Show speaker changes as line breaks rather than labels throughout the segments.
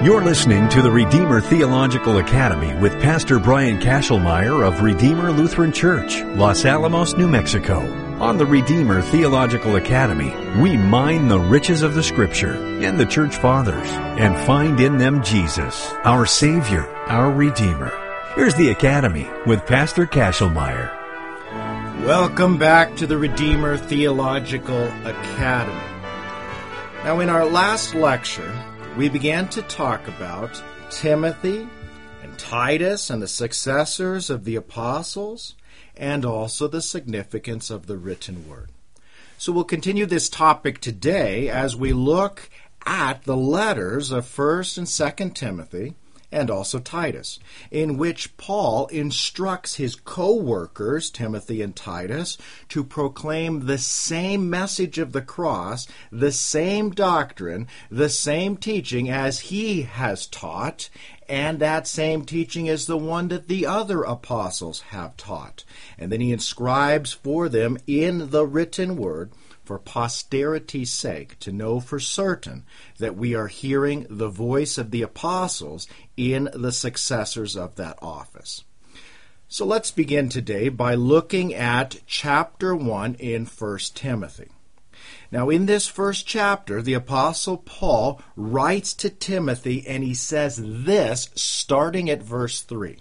You're listening to the Redeemer Theological Academy with Pastor Brian Kashelmeyer of Redeemer Lutheran Church, Los Alamos, New Mexico. On the Redeemer Theological Academy, we mine the riches of the Scripture and the Church Fathers and find in them Jesus, our Savior, our Redeemer. Here's the Academy with Pastor Kashelmeyer.
Welcome back to the Redeemer Theological Academy. Now, in our last lecture, we began to talk about Timothy and Titus and the successors of the apostles, and also the significance of the written word. So we'll continue this topic today as we look at the letters of 1st and 2nd Timothy and also Titus, in which Paul instructs his co-workers, Timothy and Titus, to proclaim the same message of the cross, the same doctrine, the same teaching as he has taught, and that same teaching is the one that the other apostles have taught. And then he inscribes for them in the written word, for posterity's sake, to know for certain that we are hearing the voice of the apostles in the successors of that office. So let's begin today by looking at chapter 1 in 1 Timothy. Now, in this first chapter, the Apostle Paul writes to Timothy, and he says this, starting at verse 3.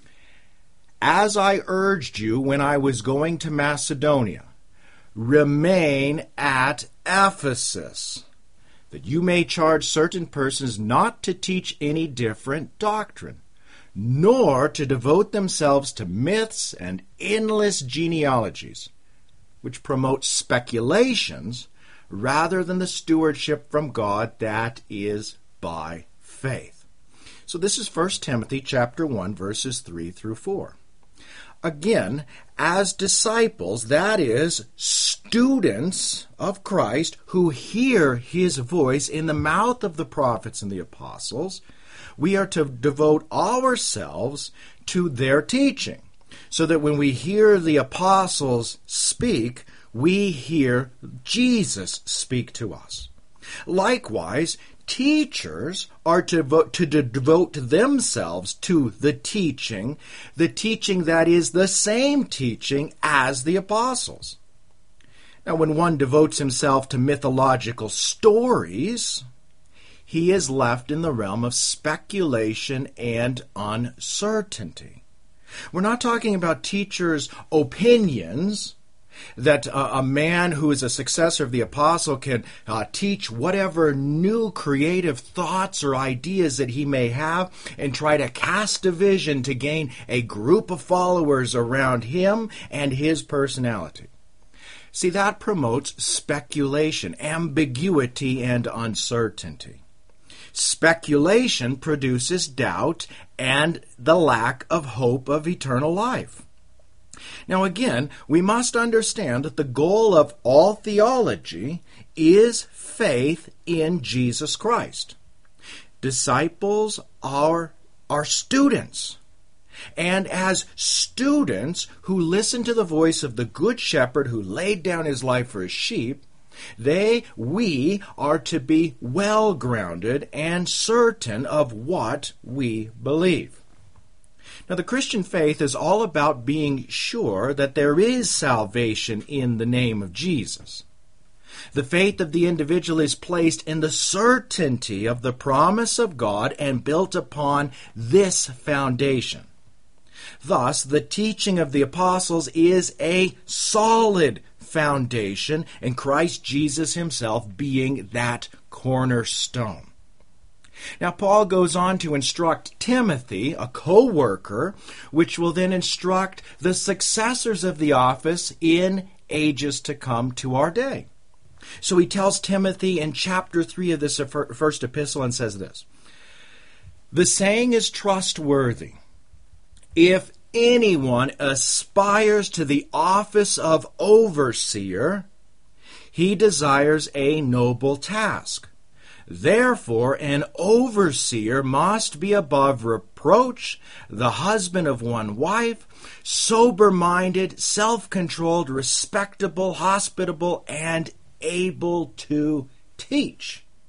As I urged you when I was going to Macedonia, remain at Ephesus, that you may charge certain persons not to teach any different doctrine, nor to devote themselves to myths and endless genealogies, which promote speculations rather than the stewardship from God that is by faith. So this is 1 Timothy chapter 1, verses 3 through 4. Again, as disciples, that is, students of Christ who hear his voice in the mouth of the prophets and the apostles, we are to devote ourselves to their teaching, so that when we hear the apostles speak, we hear Jesus speak to us. Likewise, teachers are to devote themselves to the teaching that is the same teaching as the apostles. Now, when one devotes himself to mythological stories, he is left in the realm of speculation and uncertainty. We're not talking about teachers' opinions, that a man who is a successor of the apostle can teach whatever new creative thoughts or ideas that he may have and try to cast division to gain a group of followers around him and his personality. See, that promotes speculation, ambiguity, and uncertainty. Speculation produces doubt and the lack of hope of eternal life. Now again, we must understand that the goal of all theology is faith in Jesus Christ. Disciples are students. And as students who listen to the voice of the Good Shepherd who laid down his life for his sheep, we are to be well-grounded and certain of what we believe. Now, the Christian faith is all about being sure that there is salvation in the name of Jesus. The faith of the individual is placed in the certainty of the promise of God and built upon this foundation. Thus, the teaching of the apostles is a solid foundation, and Christ Jesus himself being that cornerstone. Now, Paul goes on to instruct Timothy, a co-worker, which will then instruct the successors of the office in ages to come to our day. So he tells Timothy in chapter 3 of this first epistle and says this, "The saying is trustworthy. If anyone aspires to the office of overseer, he desires a noble task. Therefore, an overseer must be above reproach, the husband of one wife, sober-minded, self-controlled, respectable, hospitable, and able to teach."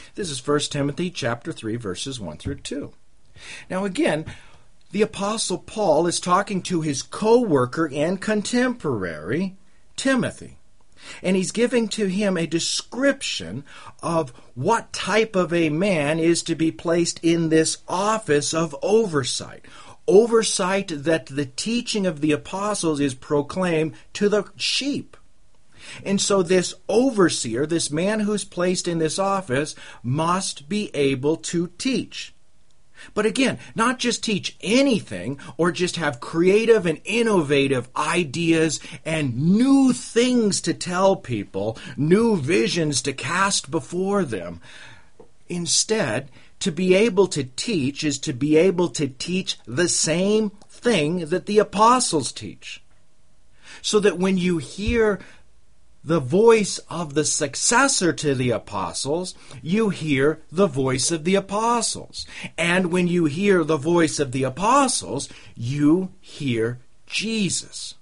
This is 1 Timothy chapter 3, verses 1 through 2. Now again, the Apostle Paul is talking to his co-worker and contemporary, Timothy. And he's giving to him a description of what type of a man is to be placed in this office of oversight. Oversight that the teaching of the apostles is proclaimed to the sheep. And so this overseer, this man who's placed in this office, must be able to teach. But again, not just teach anything or just have creative and innovative ideas and new things to tell people, new visions to cast before them. Instead, to be able to teach is to be able to teach the same thing that the apostles teach. So that when you hear the voice of the successor to the apostles, you hear the voice of the apostles. And when you hear the voice of the apostles, you hear Jesus.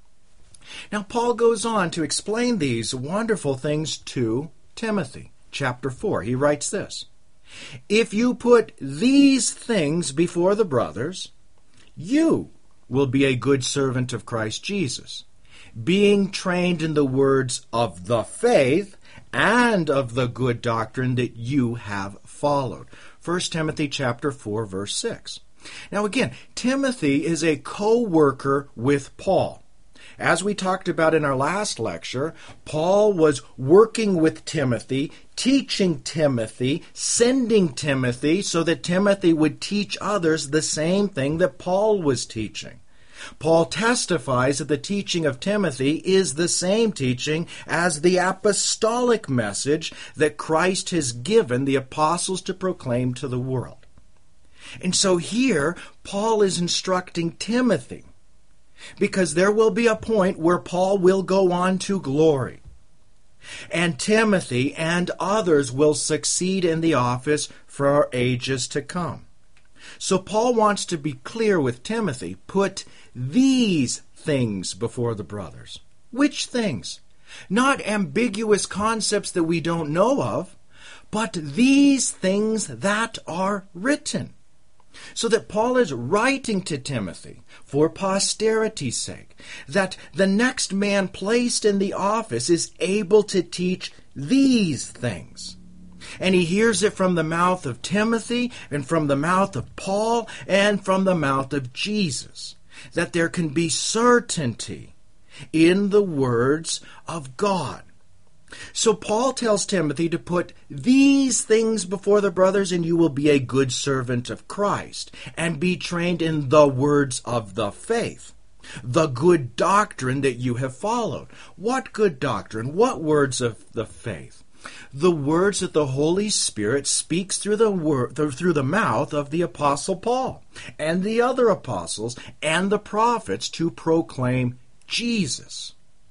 Now, Paul goes on to explain these wonderful things to Timothy. Chapter 4, he writes this: "If you put these things before the brothers, you will be a good servant of Christ Jesus, being trained in the words of the faith and of the good doctrine that you have followed." 1 Timothy chapter 4, verse 6. Now again, Timothy is a co-worker with Paul. As we talked about in our last lecture, Paul was working with Timothy, teaching Timothy, sending Timothy so that Timothy would teach others the same thing that Paul was teaching. Paul testifies that the teaching of Timothy is the same teaching as the apostolic message that Christ has given the apostles to proclaim to the world. And so here, Paul is instructing Timothy, because there will be a point where Paul will go on to glory. And Timothy and others will succeed in the office for ages to come. So Paul wants to be clear with Timothy, put these things before the brothers. Which things? Not ambiguous concepts that we don't know of, but these things that are written. So that Paul is writing to Timothy for posterity's sake, that the next man placed in the office is able to teach these things. And he hears it from the mouth of Timothy and from the mouth of Paul and from the mouth of Jesus, that there can be certainty in the words of God. So Paul tells Timothy to put these things before the brothers, and you will be a good servant of Christ and be trained in the words of the faith, the good doctrine that you have followed. What good doctrine? What words of the faith? The words that the Holy Spirit speaks through the mouth of the Apostle Paul and the other apostles and the prophets to proclaim Jesus.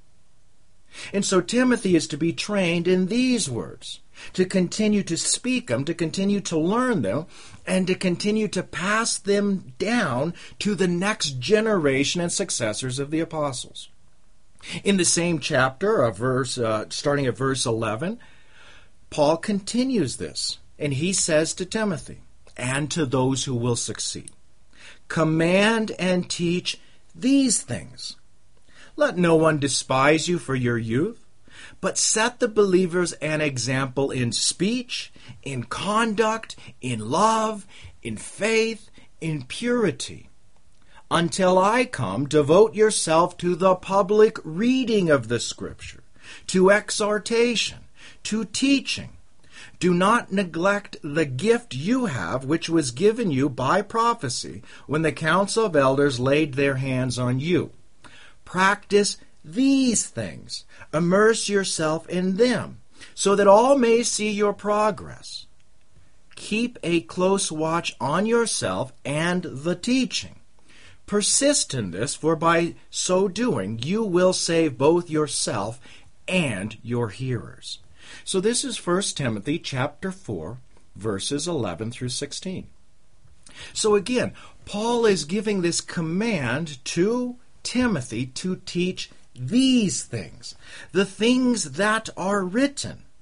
And so Timothy is to be trained in these words, to continue to speak them, to continue to learn them, and to continue to pass them down to the next generation and successors of the apostles. In the same chapter, starting at verse 11, Paul continues this, and he says to Timothy, and to those who will succeed, "Command and teach these things. Let no one despise you for your youth, but set the believers an example in speech, in conduct, in love, in faith, in purity. Until I come, devote yourself to the public reading of the Scripture, to exhortation, to teaching. Do not neglect the gift you have, which was given you by prophecy, when the council of elders laid their hands on you. Practice these things. Immerse yourself in them, so that all may see your progress. Keep a close watch on yourself and the teaching. Persist in this, for by so doing you will save both yourself and your hearers." So this is 1 Timothy chapter 4, verses 11 through 16. So again, Paul is giving this command to Timothy to teach these things, the things that are written.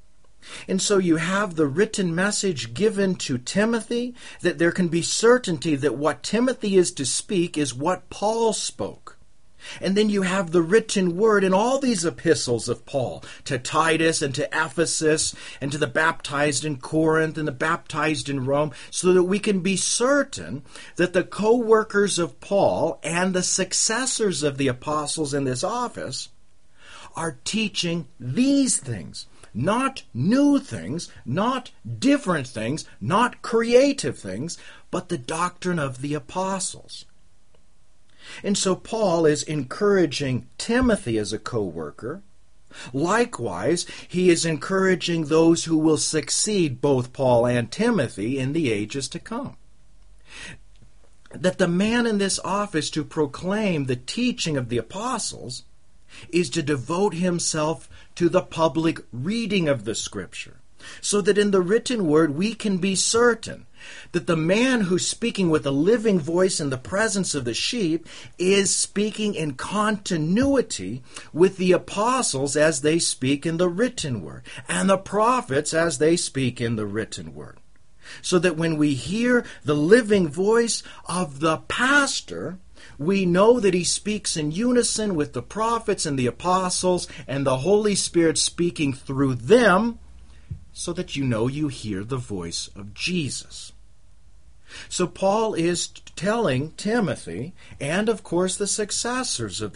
And so you have the written message given to Timothy, that there can be certainty that what Timothy is to speak is what Paul spoke. And then you have the written word in all these epistles of Paul, to Titus and to Ephesus and to the baptized in Corinth and the baptized in Rome, so that we can be certain that the co-workers of Paul and the successors of the apostles in this office are teaching these things. Not new things, not different things, not creative things, but the doctrine of the apostles. And so Paul is encouraging Timothy as a co-worker. Likewise, he is encouraging those who will succeed both Paul and Timothy in the ages to come. That the man in this office to proclaim the teaching of the apostles is to devote himself to the public reading of the Scripture, so that in the written word we can be certain that the man who's speaking with a living voice in the presence of the sheep is speaking in continuity with the apostles as they speak in the written word, and the prophets as they speak in the written word. So that when we hear the living voice of the pastor, we know that he speaks in unison with the prophets and the apostles and the Holy Spirit speaking through them, so that you know you hear the voice of Jesus. So Paul is telling Timothy, and of course the successors of the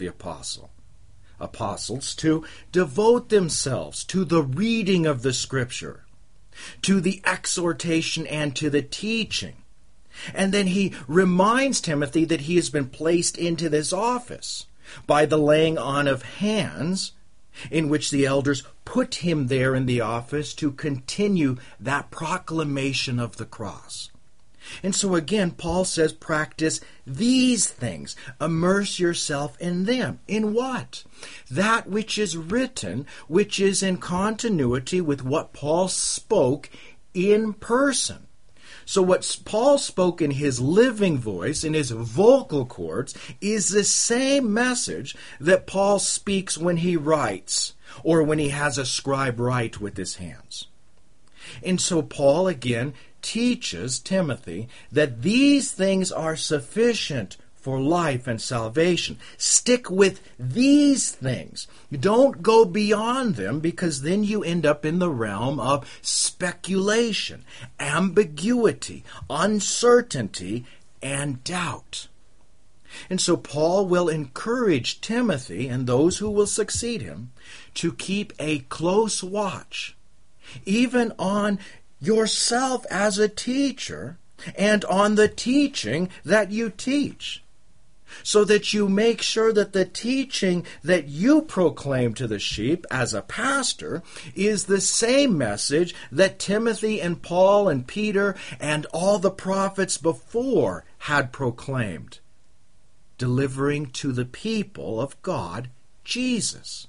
apostles, to devote themselves to the reading of the Scripture, to the exhortation and to the teaching. And then he reminds Timothy that he has been placed into this office by the laying on of hands, in which the elders put him there in the office to continue that proclamation of the cross. And so again, Paul says, practice these things. Immerse yourself in them. In what? That which is written, which is in continuity with what Paul spoke in person. So what Paul spoke in his living voice, in his vocal cords, is the same message that Paul speaks when he writes, or when he has a scribe write with his hands. And so Paul again teaches Timothy that these things are sufficient for life and salvation. Stick with these things. Don't go beyond them, because then you end up in the realm of speculation, ambiguity, uncertainty, and doubt. And so Paul will encourage Timothy and those who will succeed him to keep a close watch, even on yourself as a teacher and on the teaching that you teach, so that you make sure that the teaching that you proclaim to the sheep as a pastor is the same message that Timothy and Paul and Peter and all the prophets before had proclaimed, delivering to the people of God Jesus.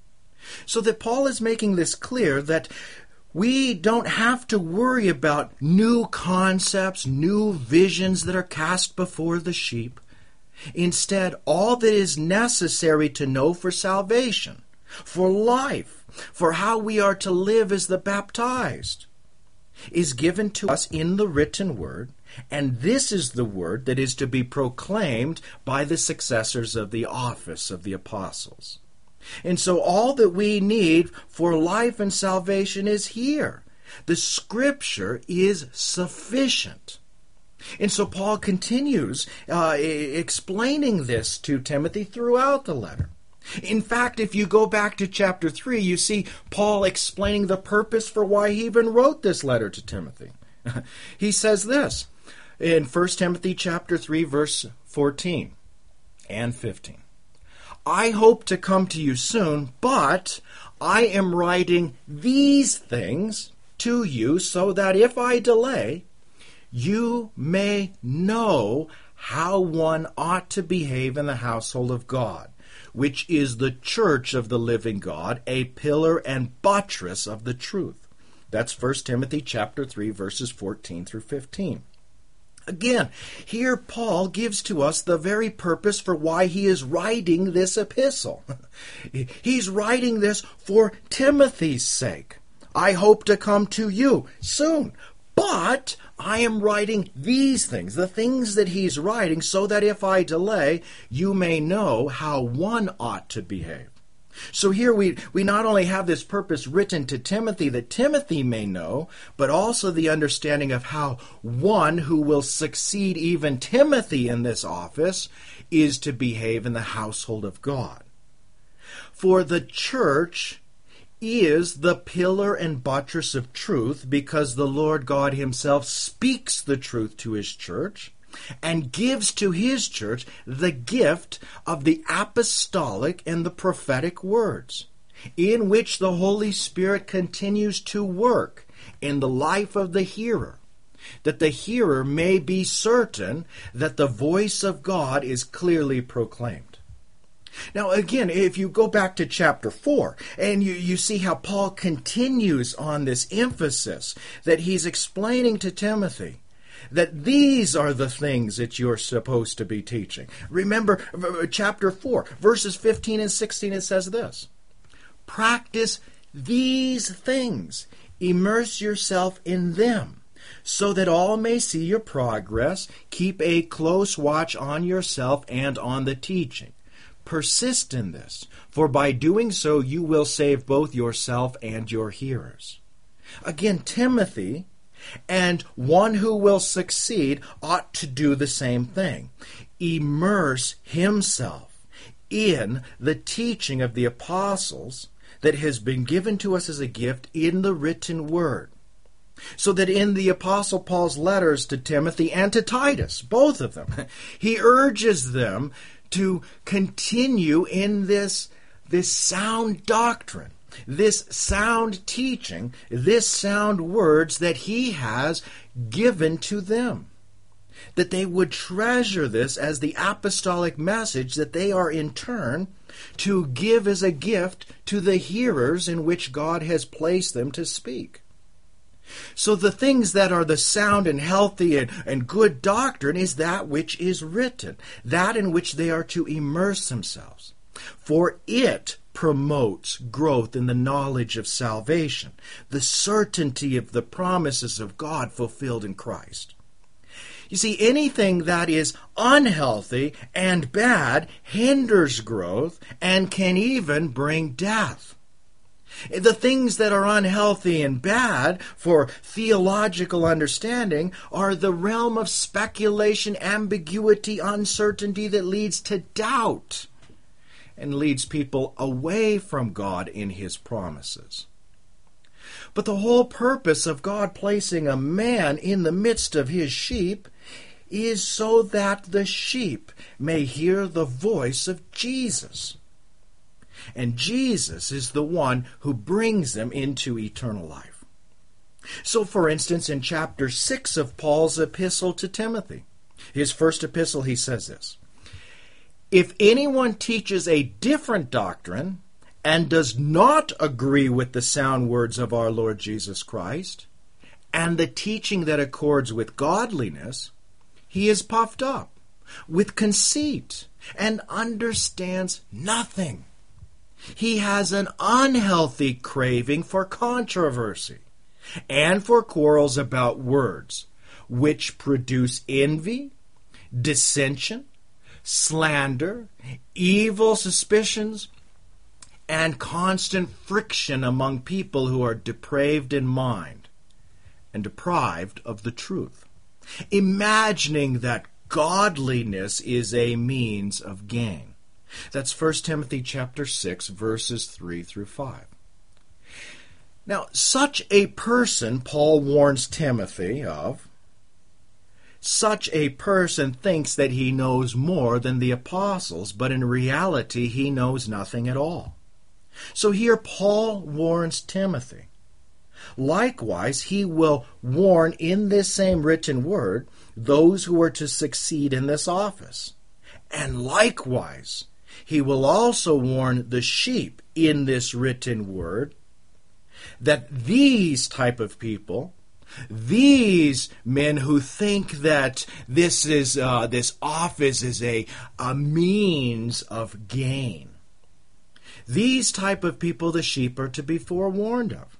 So that Paul is making this clear that we don't have to worry about new concepts, new visions that are cast before the sheep. Instead, all that is necessary to know for salvation, for life, for how we are to live as the baptized, is given to us in the written word, and this is the word that is to be proclaimed by the successors of the office of the apostles. And so all that we need for life and salvation is here. The Scripture is sufficient. And so Paul continues explaining this to Timothy throughout the letter. In fact, if you go back to chapter 3, you see Paul explaining the purpose for why he even wrote this letter to Timothy. He says this in 1 Timothy chapter 3, verse 14 and 15. I hope to come to you soon, but I am writing these things to you so that if I delay, you may know how one ought to behave in the household of God, which is the church of the living God, a pillar and buttress of the truth. That's 1 Timothy chapter 3, verses 14 through 15. Again, here Paul gives to us the very purpose for why he is writing this epistle. He's writing this for Timothy's sake. I hope to come to you soon. But I am writing these things, the things that he's writing, so that if I delay, you may know how one ought to behave. So here we not only have this purpose written to Timothy that Timothy may know, but also the understanding of how one who will succeed even Timothy in this office is to behave in the household of God. For the church is the pillar and buttress of truth, because the Lord God himself speaks the truth to his church and gives to his church the gift of the apostolic and the prophetic words, in which the Holy Spirit continues to work in the life of the hearer, that the hearer may be certain that the voice of God is clearly proclaimed. Now, again, if you go back to chapter 4, and you see how Paul continues on this emphasis that he's explaining to Timothy, that these are the things that you're supposed to be teaching. Remember, chapter 4, verses 15 and 16, it says this: practice these things, immerse yourself in them, so that all may see your progress. Keep a close watch on yourself and on the teaching. Persist in this, for by doing so you will save both yourself and your hearers. Again, Timothy, and one who will succeed, ought to do the same thing. Immerse himself in the teaching of the apostles that has been given to us as a gift in the written word. So that in the Apostle Paul's letters to Timothy and to Titus, both of them, he urges them to continue in this sound doctrine, this sound teaching, this sound words that he has given to them. That they would treasure this as the apostolic message that they are in turn to give as a gift to the hearers in which God has placed them to speak. So the things that are the sound and healthy and good doctrine is that which is written, that in which they are to immerse themselves. For it promotes growth in the knowledge of salvation, the certainty of the promises of God fulfilled in Christ. You see, anything that is unhealthy and bad hinders growth and can even bring death. The things that are unhealthy and bad for theological understanding are the realm of speculation, ambiguity, uncertainty that leads to doubt and leads people away from God in his promises. But the whole purpose of God placing a man in the midst of his sheep is so that the sheep may hear the voice of Jesus. And Jesus is the one who brings them into eternal life. So, for instance, in chapter 6 of Paul's epistle to Timothy, his first epistle, he says this: if anyone teaches a different doctrine and does not agree with the sound words of our Lord Jesus Christ and the teaching that accords with godliness, he is puffed up with conceit and understands nothing. He has an unhealthy craving for controversy and for quarrels about words, which produce envy, dissension, slander, evil suspicions, and constant friction among people who are depraved in mind and deprived of the truth, imagining that godliness is a means of gain. That's 1 Timothy chapter 6, verses 3 through 5. Now, such a person, Paul warns Timothy of, such a person thinks that he knows more than the apostles, but in reality he knows nothing at all. So here Paul warns Timothy. Likewise, he will warn in this same written word those who are to succeed in this office. And likewise, he will also warn the sheep in this written word that these type of people, these men who think that this office is a means of gain, these type of people the sheep are to be forewarned of.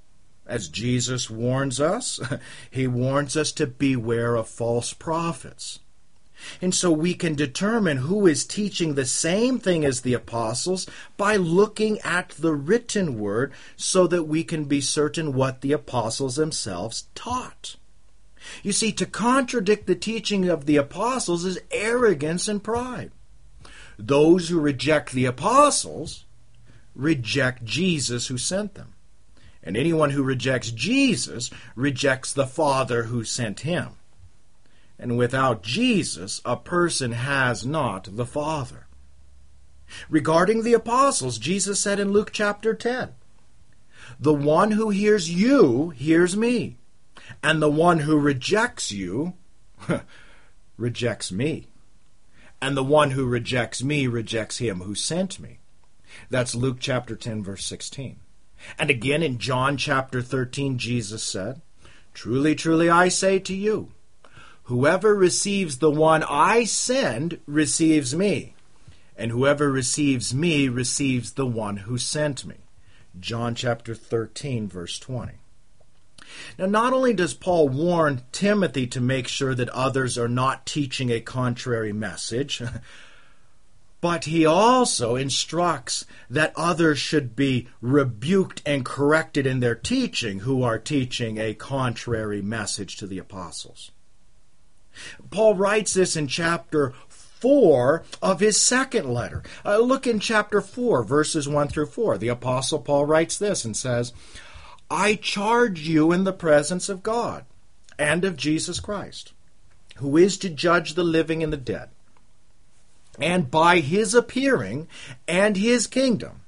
As Jesus warns us, he warns us to beware of false prophets. And so we can determine who is teaching the same thing as the apostles by looking at the written word so that we can be certain what the apostles themselves taught. You see, to contradict the teaching of the apostles is arrogance and pride. Those who reject the apostles reject Jesus who sent them. And anyone who rejects Jesus rejects the Father who sent him. And without Jesus, a person has not the Father. Regarding the apostles, Jesus said in Luke chapter 10, "The one who hears you hears me, and the one who rejects you rejects me. And the one who rejects me rejects him who sent me." That's Luke chapter 10, verse 16. And again in John chapter 13, Jesus said, "Truly, truly, I say to you, whoever receives the one I send receives me, and whoever receives me receives the one who sent me." John chapter 13, verse 20. Now, not only does Paul warn Timothy to make sure that others are not teaching a contrary message, but he also instructs that others should be rebuked and corrected in their teaching who are teaching a contrary message to the apostles. Paul writes this in chapter 4 of his second letter. Look in chapter 4, verses 1 through 4. The apostle Paul writes this and says, "I charge you in the presence of God and of Jesus Christ, who is to judge the living and the dead, and by his appearing and his kingdom,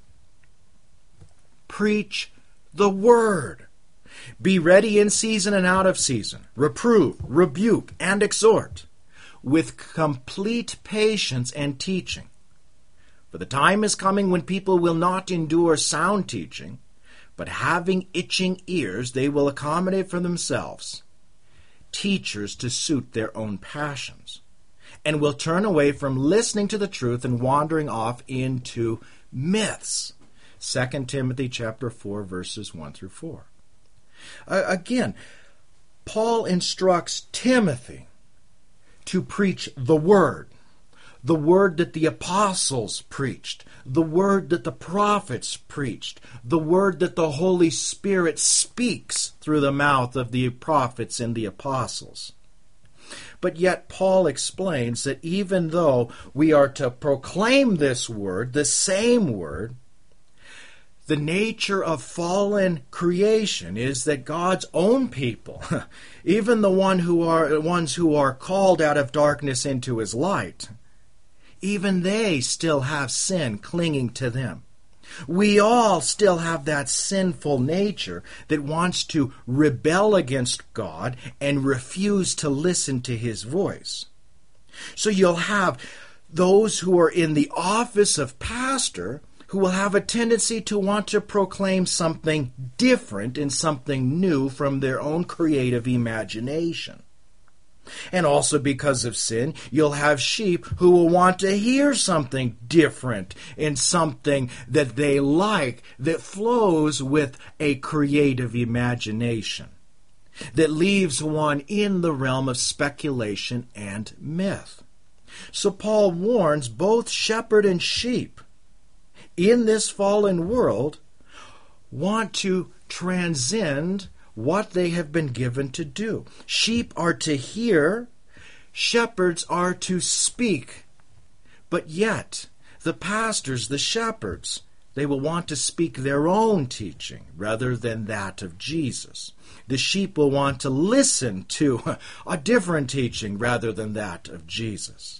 preach the word. Be ready in season and out of season. Reprove, rebuke, and exhort with complete patience and teaching. For the time is coming when people will not endure sound teaching, but having itching ears, they will accommodate for themselves teachers to suit their own passions, and will turn away from listening to the truth and wandering off into myths." 2 Timothy chapter 4, verses 1 through 4. Again, Paul instructs Timothy to preach the word that the apostles preached, the word that the prophets preached, the word that the Holy Spirit speaks through the mouth of the prophets and the apostles. But yet Paul explains that even though we are to proclaim this word, the same word, the nature of fallen creation is that God's own people, even the ones who are called out of darkness into his light, even they still have sin clinging to them. We all still have that sinful nature that wants to rebel against God and refuse to listen to his voice. So you'll have those who are in the office of pastor who will have a tendency to want to proclaim something different and something new from their own creative imagination. And also because of sin, you'll have sheep who will want to hear something different and something that they like that flows with a creative imagination, that leaves one in the realm of speculation and myth. So Paul warns both shepherd and sheep in this fallen world want to transcend what they have been given to do. Sheep are to hear, shepherds are to speak. But yet, the pastors, the shepherds, they will want to speak their own teaching rather than that of Jesus. The sheep will want to listen to a different teaching rather than that of Jesus.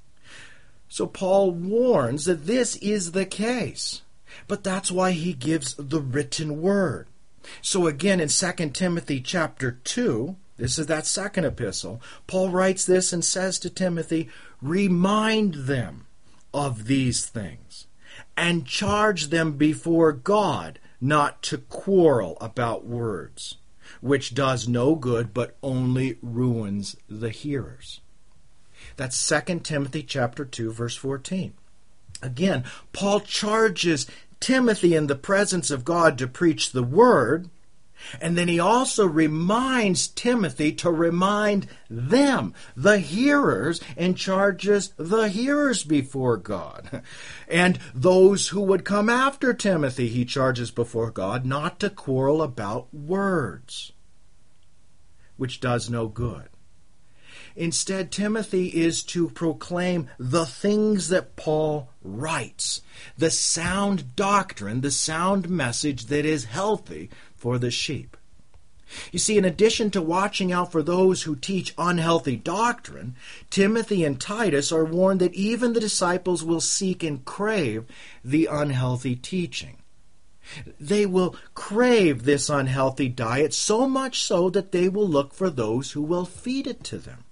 So Paul warns that this is the case. But that's why he gives the written word. So again in 2 Timothy chapter 2, this is that second epistle, Paul writes this and says to Timothy, "Remind them of these things, and charge them before God not to quarrel about words, which does no good but only ruins the hearers." That's 2 Timothy chapter 2, verse 14. Again, Paul charges Timothy in the presence of God to preach the word, And then he also reminds Timothy to remind them, the hearers, and charges the hearers before God. And those who would come after Timothy, he charges before God not to quarrel about words, which does no good. Instead, Timothy is to proclaim the things that Paul writes, the sound doctrine, the sound message that is healthy for the sheep. You see, in addition to watching out for those who teach unhealthy doctrine, Timothy and Titus are warned that even the disciples will seek and crave the unhealthy teaching. They will crave this unhealthy diet so much so that they will look for those who will feed it to them.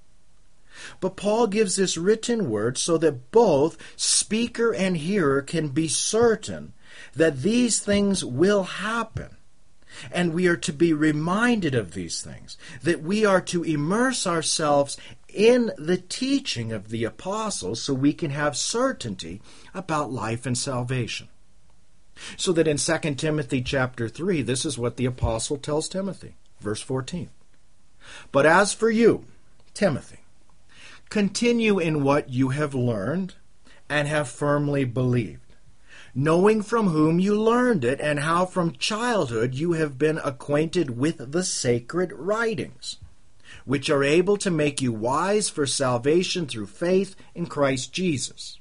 But Paul gives this written word so that both speaker and hearer can be certain that these things will happen. And we are to be reminded of these things, that we are to immerse ourselves in the teaching of the apostles so we can have certainty about life and salvation. So that in 2 Timothy chapter 3, this is what the apostle tells Timothy, verse 14. But as for you, Timothy, continue in what you have learned and have firmly believed, knowing from whom you learned it, and how from childhood you have been acquainted with the sacred writings, which are able to make you wise for salvation through faith in Christ Jesus.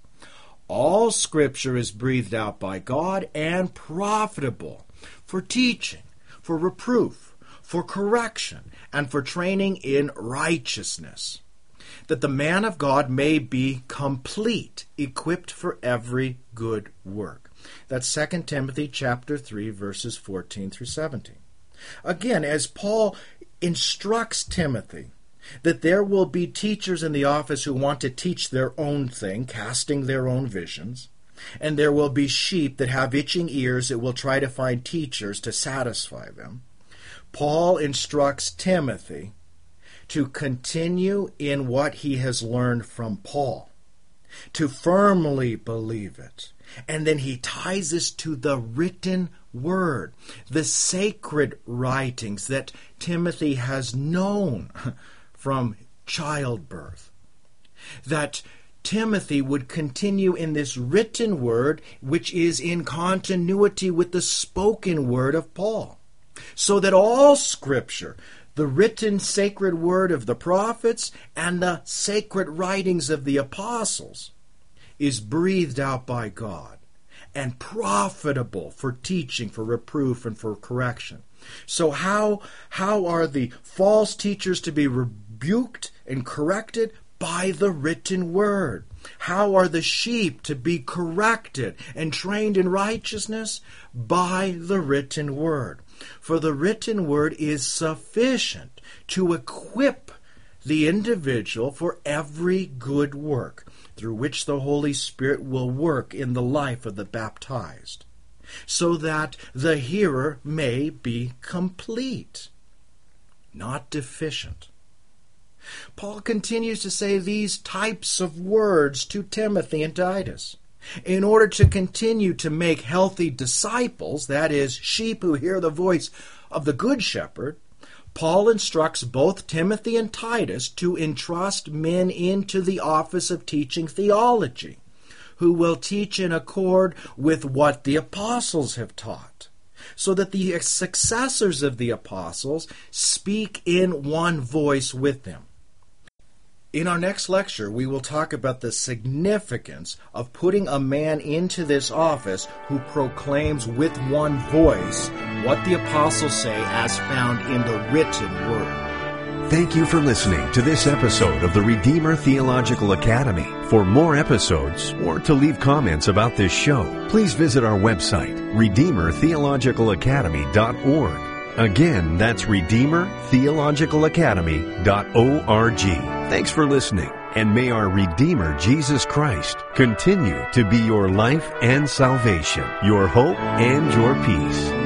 All Scripture is breathed out by God and profitable for teaching, for reproof, for correction, and for training in righteousness, that the man of God may be complete, equipped for every good work. That's 2 Timothy chapter 3, verses 14 through 17. Again, as Paul instructs Timothy that there will be teachers in the office who want to teach their own thing, casting their own visions, and there will be sheep that have itching ears that will try to find teachers to satisfy them, Paul instructs Timothy to continue in what he has learned from Paul, to firmly believe it. And then he ties this to the written word, the sacred writings that Timothy has known from childbirth. That Timothy would continue in this written word, which is in continuity with the spoken word of Paul. So that all Scripture, the written sacred word of the prophets and the sacred writings of the apostles, is breathed out by God and profitable for teaching, for reproof, and for correction. So how are the false teachers to be rebuked and corrected? By the written word. How are the sheep to be corrected and trained in righteousness? By the written word. For the written word is sufficient to equip the individual for every good work, through which the Holy Spirit will work in the life of the baptized, so that the hearer may be complete, not deficient. Paul continues to say these types of words to Timothy and Titus. In order to continue to make healthy disciples, that is, sheep who hear the voice of the Good Shepherd, Paul instructs both Timothy and Titus to entrust men into the office of teaching theology, who will teach in accord with what the apostles have taught, so that the successors of the apostles speak in one voice with them. In our next lecture, we will talk about the significance of putting a man into this office who proclaims with one voice what the apostles say as found in the written word.
Thank you for listening to this episode of the Redeemer Theological Academy. For more episodes or to leave comments about this show, please visit our website, RedeemerTheologicalAcademy.org. Again, that's RedeemerTheologicalAcademy.org. Thanks for listening, and may our Redeemer Jesus Christ continue to be your life and salvation, your hope and your peace.